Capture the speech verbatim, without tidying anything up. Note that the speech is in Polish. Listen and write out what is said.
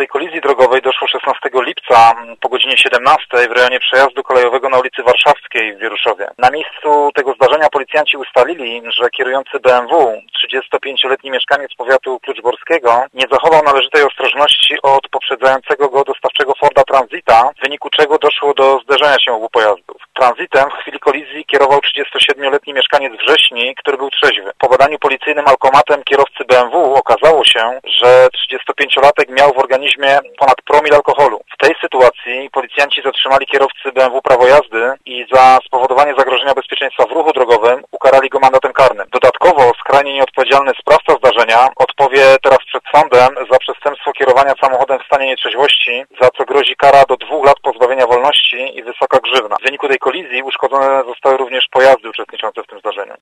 tej kolizji drogowej doszło szesnastego lipca po godzinie siedemnastej w rejonie przejazdu kolejowego na ulicy Warszawskiej w Wieruszowie. Na miejscu tego zdarzenia policjanci ustalili, że kierujący B M W, trzydziestopięcioletni mieszkaniec powiatu kluczborskiego, nie zachował należytej ostrożności od poprzedzającego go dostawczego Forda Transita, w wyniku czego doszło do zderzenia się obu pojazdów. Transitem w chwili kolizji kierował trzydziestosiedmioletni mieszkaniec Wrześni, który był trzeźwy. Po badaniu policyjnym alkomatem kierowcy B M W okazało się, że trzydziestopięciolatek miał w organizmie ponad promil alkoholu. W tej sytuacji policjanci zatrzymali kierowcy B M W prawo jazdy i za spowodowanie zagrożenia bezpieczeństwa w ruchu drogowym ukarali go mandatem karnym. Dodatkowo skrajnie nieodpowiedzialny sprawca zdarzenia odpowie teraz przed sądem za przestępstwo kierowania samochodem w stanie nietrzeźwości, za co grozi kara do dwóch lat pozbawienia wolności i wysoka grzywna. W wyniku tej kolizji uszkodzone zostały również pojazdy uczestniczące w tym zdarzeniu.